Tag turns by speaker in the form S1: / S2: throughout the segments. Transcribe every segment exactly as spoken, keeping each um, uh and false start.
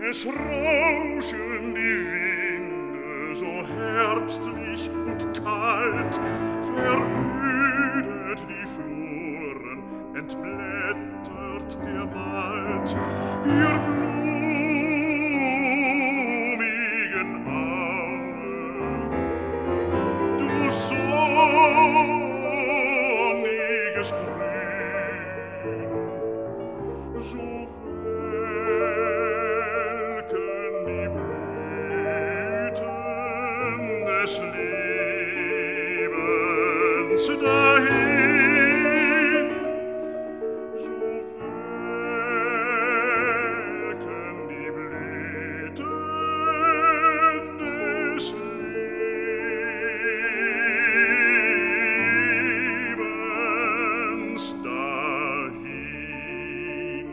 S1: Es rauschen die Winde so herbstlich und kalt, verödet die Fluren, entblättert der Wald, ihr blumigen Aue. Du sonniges Grün, so welken die Blüten des Lebens dahin, so welken die Blüten des Lebens dahin.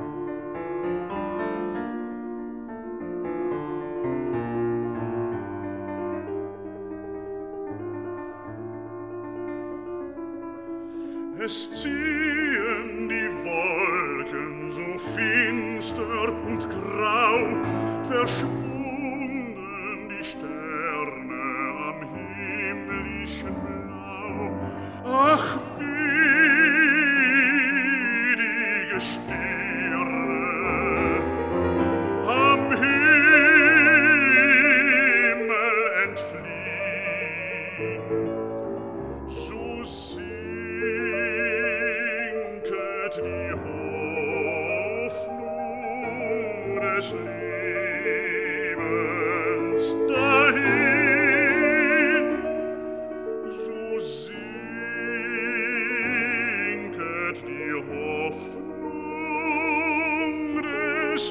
S1: Es ziehen die Wolken so finster und grau, verschwunden die Sterne am himmlischen Blau. Ach, wie die Gestirne am Himmel entfliehen, so sinket die Hoffnung des Lebens dahin, so sinket die Hoffnung des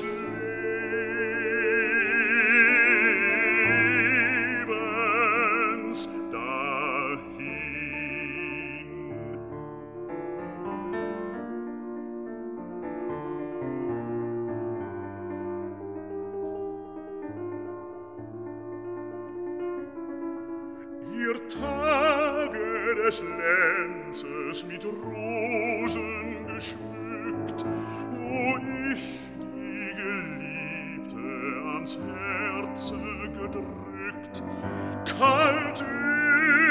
S1: Lebens dahin. Ihr Tage des Lenzes mit Rosen geschmückt, wo ich die Geliebte ans Herze gedrückt, kalt